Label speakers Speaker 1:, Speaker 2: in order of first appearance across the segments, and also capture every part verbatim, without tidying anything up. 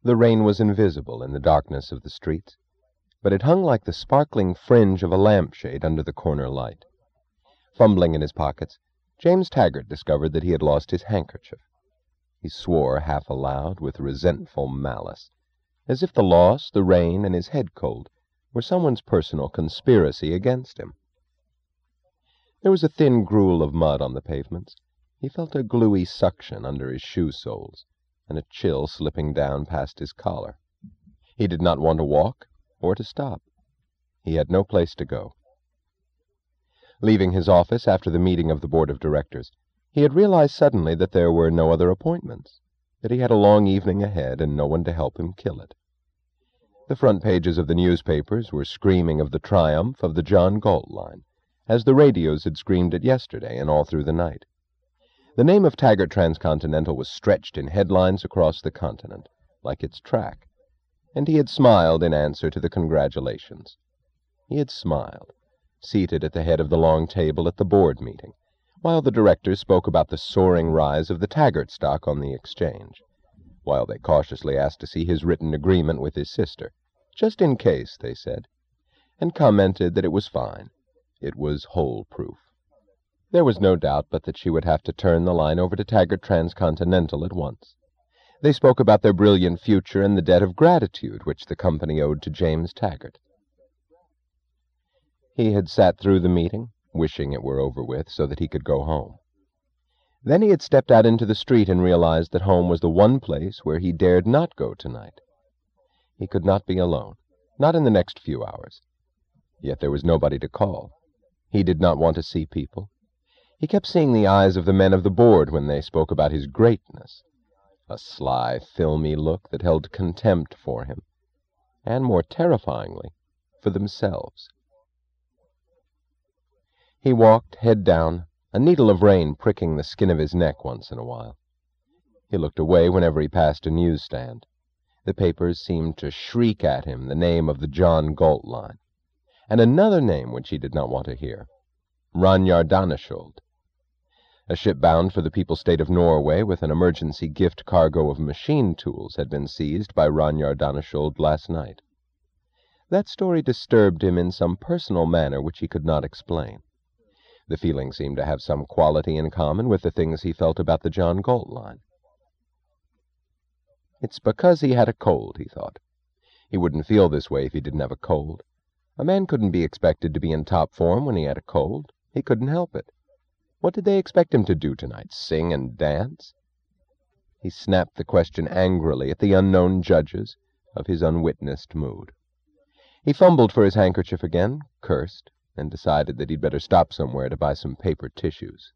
Speaker 1: The rain was invisible in the darkness of the streets, but it hung like the sparkling fringe of a lampshade under the corner light. Fumbling in his pockets, James Taggart discovered that he had lost his handkerchief. He swore half aloud with resentful malice, as if the loss, the rain, and his head cold were someone's personal conspiracy against him. There was a thin gruel of mud on the pavements. He felt a gluey suction under his shoe soles, and a chill slipping down past his collar. He did not want to walk or to stop. He had no place to go. Leaving his office after the meeting of the board of directors, he had realized suddenly that there were no other appointments, that he had a long evening ahead and no one to help him kill it. The front pages of the newspapers were screaming of the triumph of the John Galt line, as the radios had screamed it yesterday and all through the night. The name of Taggart Transcontinental was stretched in headlines across the continent, like its track, and he had smiled in answer to the congratulations. He had smiled, seated at the head of the long table at the board meeting, while the directors spoke about the soaring rise of the Taggart stock on the exchange, while they cautiously asked to see his written agreement with his sister, just in case, they said, and commented that it was fine. It was hole-proof. There was no doubt but that she would have to turn the line over to Taggart Transcontinental at once. They spoke about their brilliant future and the debt of gratitude which the company owed to James Taggart. He had sat through the meeting, wishing it were over with so that he could go home. Then he had stepped out into the street and realized that home was the one place where he dared not go tonight. He could not be alone, not in the next few hours. Yet there was nobody to call. He did not want to see people. He kept seeing the eyes of the men of the board when they spoke about his greatness, a sly, filmy look that held contempt for him, and, more terrifyingly, for themselves. He walked, head down, a needle of rain pricking the skin of his neck once in a while. He looked away whenever he passed a newsstand. The papers seemed to shriek at him the name of the John Galt line, and another name which he did not want to hear, Ranyardanasjold. A ship bound for the People's State of Norway with an emergency gift cargo of machine tools had been seized by Ranyardanasjold last night. That story disturbed him in some personal manner which he could not explain. The feeling seemed to have some quality in common with the things he felt about the John Galt line. It's because he had a cold, he thought. He wouldn't feel this way if he didn't have a cold. A man couldn't be expected to be in top form when he had a cold. He couldn't help it. What did they expect him to do tonight, sing and dance? He snapped the question angrily at the unknown judges of his unwitnessed mood. He fumbled for his handkerchief again, cursed, and decided that he'd better stop somewhere to buy some paper tissues.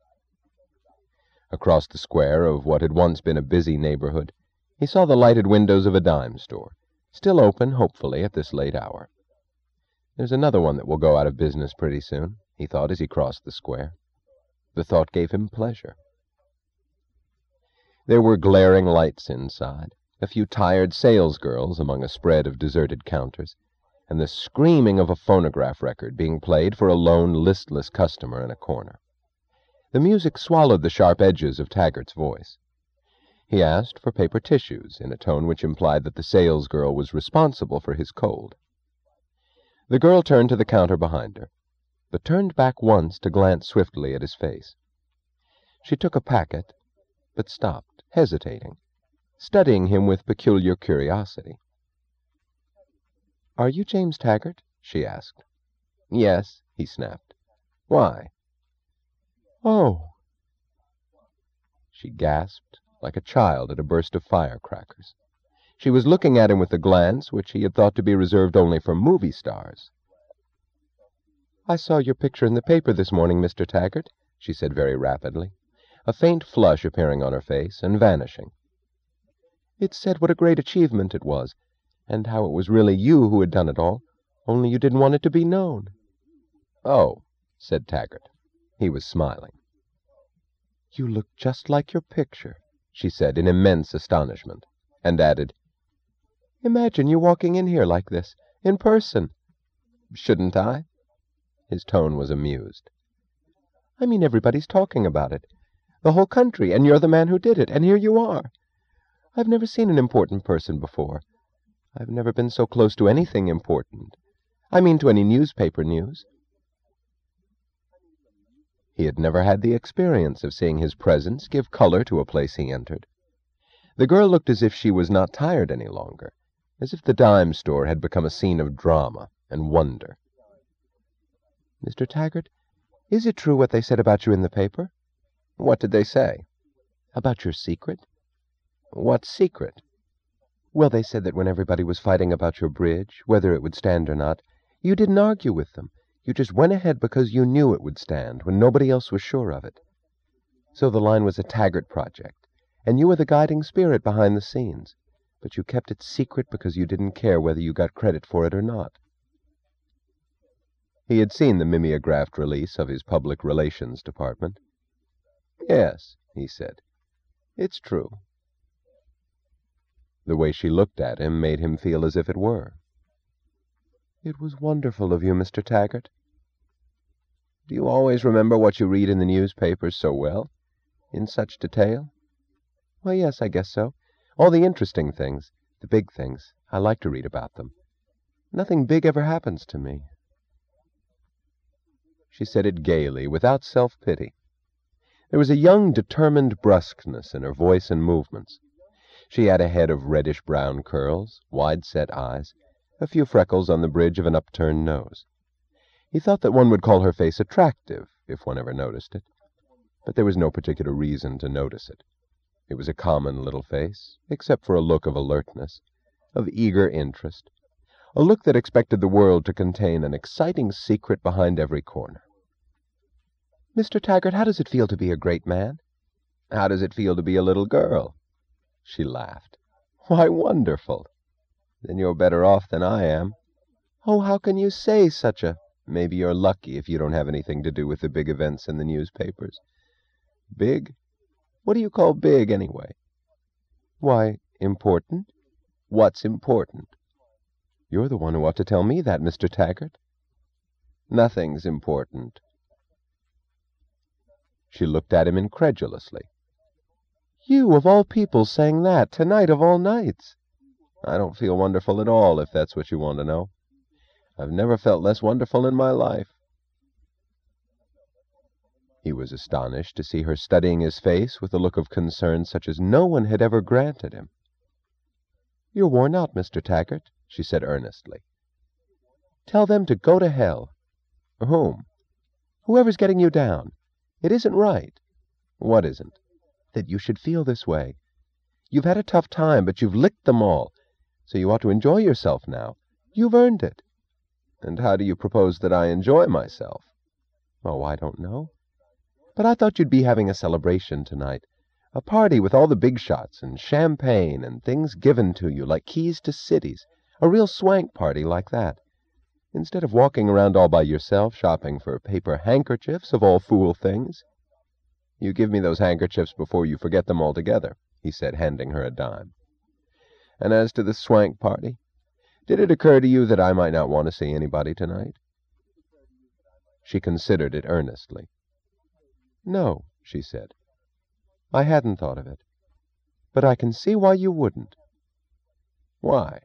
Speaker 1: Across the square of what had once been a busy neighborhood, he saw the lighted windows of a dime store, still open, hopefully, at this late hour. There's another one that will go out of business pretty soon, he thought as he crossed the square. The thought gave him pleasure. There were glaring lights inside, a few tired salesgirls among a spread of deserted counters, and the screaming of a phonograph record being played for a lone, listless customer in a corner. The music swallowed the sharp edges of Taggart's voice. He asked for paper tissues in a tone which implied that the salesgirl was responsible for his cold. The girl turned to the counter behind her, but turned back once to glance swiftly at his face. She took a packet, but stopped, hesitating, studying him with peculiar curiosity. "Are you James Taggart?" she asked. "Yes," he snapped. "Why?" "Oh!" She gasped, like a child at a burst of firecrackers. She was looking at him with a glance which he had thought to be reserved only for movie stars. "I saw your picture in the paper this morning, Mister Taggart," she said very rapidly, a faint flush appearing on her face and vanishing. "It said what a great achievement it was, and how it was really you who had done it all, only you didn't want it to be known." "Oh," said Taggart. He was smiling. "You look just like your picture," she said in immense astonishment, and added, "Imagine you walking in here like this, in person." "Shouldn't I?" His tone was amused. "I mean everybody's talking about it. The whole country, and you're the man who did it, and here you are. I've never seen an important person before. I've never been so close to anything important. I mean to any newspaper news. He had never had the experience of seeing his presence give color to a place he entered. The girl looked as if she was not tired any longer, as if the dime store had become a scene of drama and wonder. Mister Taggart, is it true what they said about you in the paper? What did they say? About your secret. What secret? Well, they said that when everybody was fighting about your bridge, whether it would stand or not, you didn't argue with them. You just went ahead because you knew it would stand when nobody else was sure of it. So the line was a Taggart project, and you were the guiding spirit behind the scenes, but you kept it secret because you didn't care whether you got credit for it or not. He had seen the mimeographed release of his public relations department. Yes, he said, it's true. The way she looked at him made him feel as if it were. It was wonderful of you, Mister Taggart. Do you always remember what you read in the newspapers so well? In such detail? Well, yes, I guess so. All the interesting things, the big things, I like to read about them. Nothing big ever happens to me. She said it gaily, without self-pity. There was a young, determined brusqueness in her voice and movements. She had a head of reddish-brown curls, wide-set eyes, a few freckles on the bridge of an upturned nose. He thought that one would call her face attractive, if one ever noticed it. But there was no particular reason to notice it. It was a common little face, except for a look of alertness, of eager interest, a look that expected the world to contain an exciting secret behind every corner. Mister Taggart, how does it feel to be a great man? How does it feel to be a little girl? She laughed. Why, wonderful. Then you're better off than I am. Oh, how can you say such a... Maybe you're lucky if you don't have anything to do with the big events in the newspapers. Big? What do you call big, anyway? Why, important. What's important? You're the one who ought to tell me that, Mister Taggart. Nothing's important. She looked at him incredulously. You, of all people, saying that, tonight of all nights. I don't feel wonderful at all, if that's what you want to know. I've never felt less wonderful in my life. He was astonished to see her studying his face with a look of concern such as no one had ever granted him. You're worn out, Mister Taggart, she said earnestly. Tell them to go to hell. Whom? Whoever's getting you down. It isn't right. What isn't? That you should feel this way. You've had a tough time, but you've licked them all, so you ought to enjoy yourself now. You've earned it. And how do you propose that I enjoy myself? Oh, I don't know. But I thought you'd be having a celebration tonight, a party with all the big shots and champagne and things given to you like keys to cities, a real swank party like that. Instead of walking around all by yourself shopping for paper handkerchiefs of all fool things. You give me those handkerchiefs before you forget them altogether, he said, handing her a dime. And as to the swank party, did it occur to you that I might not want to see anybody tonight? She considered it earnestly. No, she said. I hadn't thought of it. But I can see why you wouldn't. Why?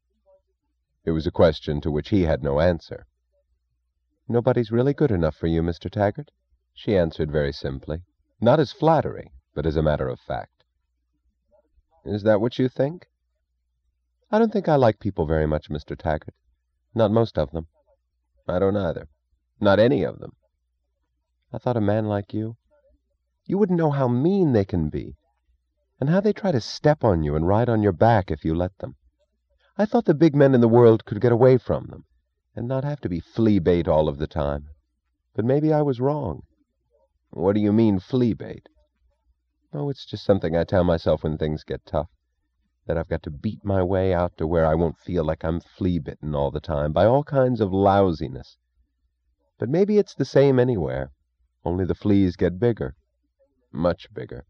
Speaker 1: It was a question to which he had no answer. Nobody's really good enough for you, Mister Taggart, she answered very simply, not as flattery, but as a matter of fact. Is that what you think? I don't think I like people very much, Mister Taggart. Not most of them. I don't either. Not any of them. I thought a man like you, you wouldn't know how mean they can be, and how they try to step on you and ride on your back if you let them. I thought the big men in the world could get away from them, and not have to be flea bait all of the time. But maybe I was wrong. What do you mean, flea bait? Oh, it's just something I tell myself when things get tough, that I've got to beat my way out to where I won't feel like I'm flea-bitten all the time by all kinds of lousiness. But maybe it's the same anywhere, only the fleas get bigger, much bigger.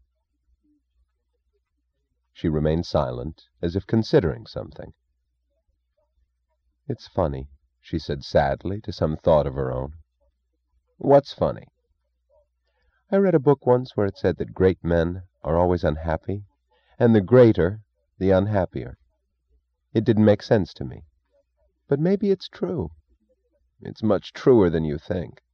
Speaker 1: She remained silent, as if considering something. It's funny, she said sadly to some thought of her own. What's funny? I read a book once where it said that great men are always unhappy, and the greater the unhappier. It didn't make sense to me. But maybe it's true. It's much truer than you think.